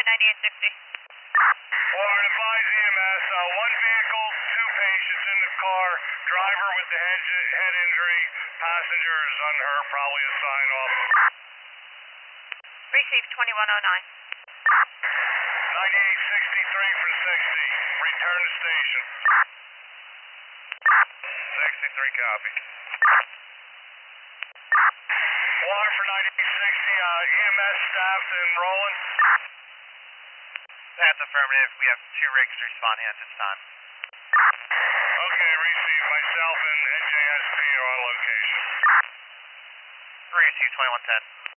9860. Warren, advise EMS, one vehicle, two patients in the car, driver with the head injury, passenger is unhurt, probably a sign off. Receive 2109. 9863 for 60, return to station. 63 copy. Warren for 9860, EMS staff enrolling. That's affirmative. We have 2 rigs responding at this time. Okay, receive. Myself and NJSP are on location. Receive 2110.